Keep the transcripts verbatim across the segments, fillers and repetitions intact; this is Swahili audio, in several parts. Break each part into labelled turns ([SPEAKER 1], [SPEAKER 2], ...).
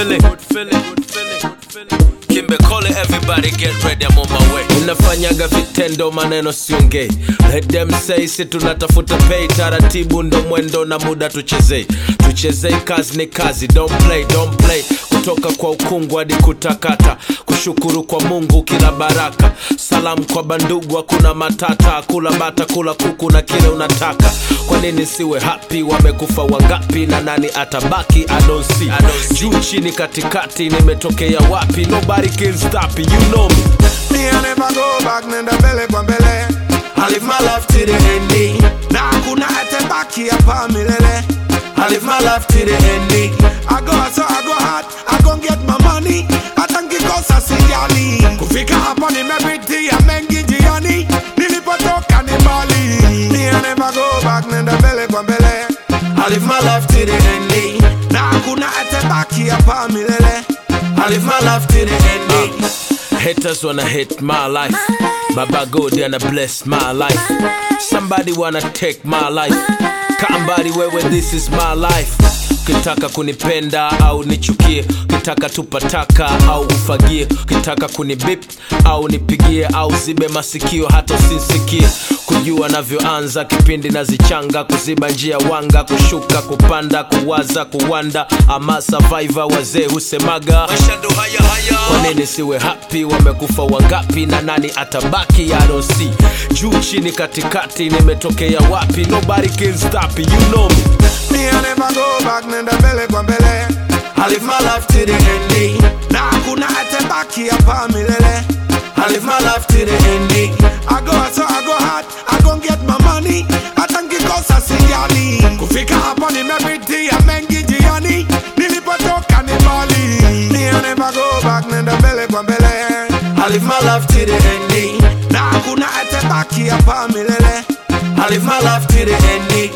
[SPEAKER 1] feeling, good feeling, good feeling, good feeling. Kimbe call it, everybody get ready, I'm on my way. Unafanyaga vitendo maneno siongei. Let them say si tunatafuta pay. Taratibu ndo mwendo na muda tuchezei. Tuchezei kazi ni kazi, don't play, don't play. Kutoka kwa ukungu hadi kutakata. Kushukuru kwa Mungu kila baraka. Salamu kwa bandugu hakuna matata. Kula bata kula kuku na kile unataka. Kwa nini siwe happy, wamekufa wangapi na nani atabaki, I don't see, I don't see. Juu chini katikati nimetokea wapi, nobody can stop it, you know me.
[SPEAKER 2] Me I never go back, nenda mbele kwa mbele. I live my life to the ending. Na hakuna atebaki hapa milele. I live my life to the ending. I go so I go hard, I gon get my money. Hata nikikosa sijali. Kufika hapa nimepitia mengi njiani. Nilipotoka ni mbali. Me I never go back, nenda mbele kwa mbele. I live my life to the ending. Na hakuna atebaki hapa milele. I live my life to the ending.
[SPEAKER 1] uh, Haters wanna hate my life. Baba God wanna bless my life. Somebody wanna take my life. Kambari wewe, this is my life. Kitaka kunipenda au nichukie, kitaka tupataka au ufagie, kitaka kunibip au nipigie au zibe masikio hata usinsikie. Kujua navyoanza kipindi nazichanga, kuziba njia wanga, kushuka kupanda, kuwaza kuwanda. Ama survivor wazee husemaga maisha ndo haya haya. Kwa nini siwe happy, wamekufa wangapi na nani atabaki, I don't see. Juu chini katikati nimetokea wapi, nobody can stop it, you know me.
[SPEAKER 2] Me I never go back, nenda mbele kwa mbele. I live my life to the ending. Na hakuna atebaki hapa milele. I live my life to the ending. I go so I go hard, I gon get my money. Hata nikikosa sijali. Kufika hapa nimepitia mengi njiani. Nilipotoka ni mbali. Me I never go back, nenda mbele kwa mbele. I live my life to the ending. Na hakuna atebaki hapa milele. I live my life to the ending.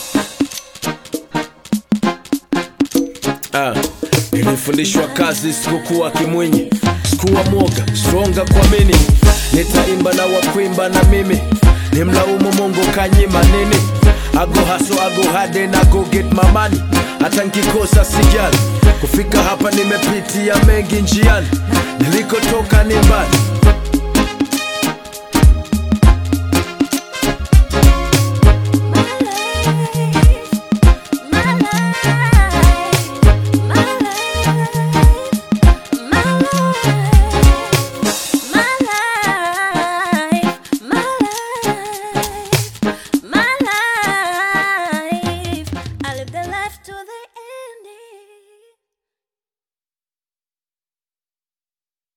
[SPEAKER 1] Ah, nilifundishwa kazi sikukuwa kimwinyi, sikuwa mwoga, stronga kwa mini. Nitaimba na wakuimba na mimi, nimlaumu Mungu kanyima nini. I go hustle, I go hard and I go get my money. Hata nikikosa sijali. Kufika hapa nimepitia mengi njiani. Nilikotoka ni mbali.
[SPEAKER 3] To the